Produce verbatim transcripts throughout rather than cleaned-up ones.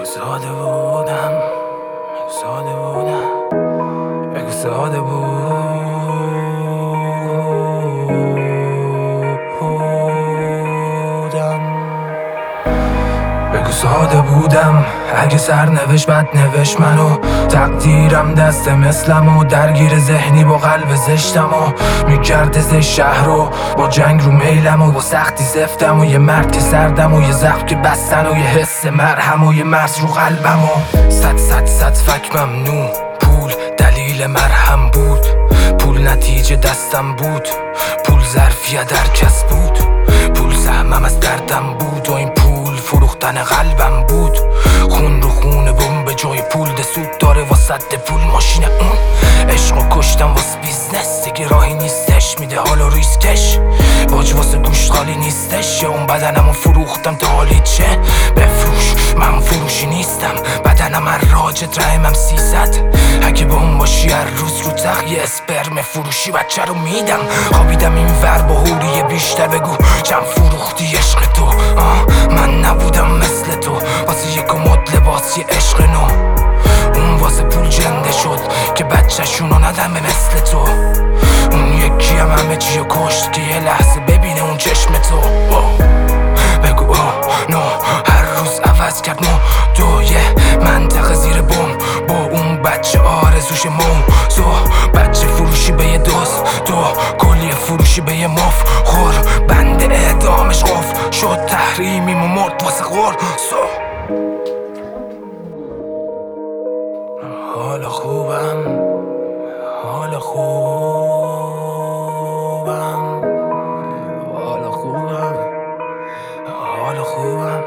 ساده بودم ساده بودم بگو ساده بودم بگو ساده بودم اگه سرنوشت بد نوشت منو تقدیرم دست مثلم و درگیر ذهنی با قلب زشتم و میگرده ز شهر و با جنگ رو میلم و با سختی زفتم و یه مرد که سردم و یه زخم که بستن و یه حس مرهم و یه مرز رو قلبم و صد صد صد فک ممنون پول دلیل مرهم بود پول نتیجه دستم بود پول ظرفیت در کس بود پول سهمم از دردم بود و این پول فروختن قلبم بود خون رو خونه بوم به جای پول ده سود داره واسه پول ماشین اون عشقو کشتم واسه بیزنس دیگه راهی نیستش میده حالا ریسکش باج واسه گوشت خالی نیستش یا اون بدنمو فروختم تا حالی چه بفروش من فروشی نیستم بدنم هر راجت رحمم سیصد اگه با اون باشی هر روز رو تخت یه اسپرم فروشی بچه رو میدم خوابیدم این ور با حوری بیشتر بگو چند فروختی عشق تو آه من نبودم مثل تو واسه یک مد لباس یه عشق نو اون واسه پول جنده شد که بچه‌شونو ندم به مثل تو اون یکی هم همه چیو کشت که یه لحظه ببینه اون چشم تو آه. بگو آه نو هر روز عوض کرد مو دو یه منطقه زیر بوم با اون بچه آرزوش موزو بچه فروشی به یه دوست تو کلیه فروشی به یه مف خور بند اعدامش قفل شد تحریمیم و مرد واسه خور سو حال خوبم حال خوبم حال خوبم حال خوبم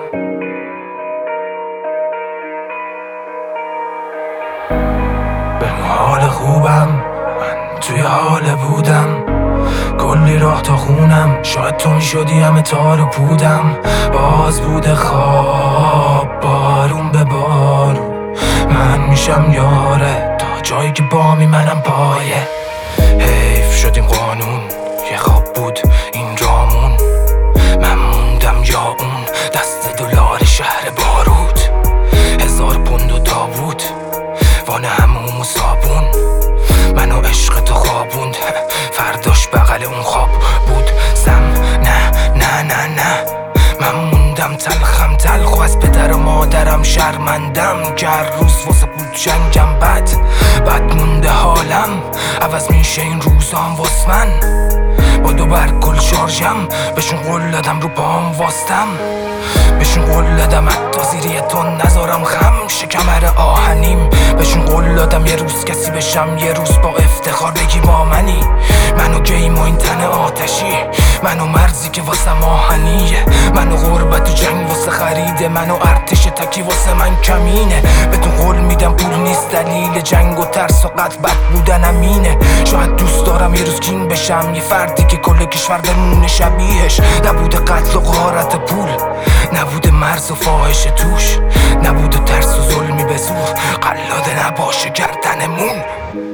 بگو حال خوبم من توی حال بودم کلی راه تا خونم شاید تو میشدی همه تار و پودم باز بوده خواب بارون به بارون من میشم یاره تا جایی که بامی منم پایه حیف شدیم قانون یه خواب بود این رامون من موندم یا اون دست دلار شهر بارود هزار پوند و داوود وانه هموم و صابون منو عشق تو خوابوند فرداش بغل اون خواب بود زم نه نه نه نه من موندم تلخم تلخ و از پدر و مادرم شرمندم که هر روز واسه بود جنگم بد بد مونده حالم عوض میشه این روزام واس من با دو برگ گل شارژم بهشون قول دادم رو پام واستم بهشون قول دادم حتی زیری تو نذارم خم شه کمر آهنیم بهشون قول دادم یه روز کسی بشم یه روز با افتخار بگی با منی منو گیم و این تن آتشی منو مرزی که واسه آهنیه منو غربت و جنگ واسه خریده منو ارتش تکی واسه من کمینه به تو قول میدم پول نیست دلیل جنگ و ترس و قد بد بودن امینه شاید دوست دارم یه روز کینگ بشم یه فردی که کل کشور درمونه شبیهش نبوده قتل و غارت پول نبوده مرز و فاحش توش نبوده ترس و ظلمی به زور قلاده نباشه گردنمون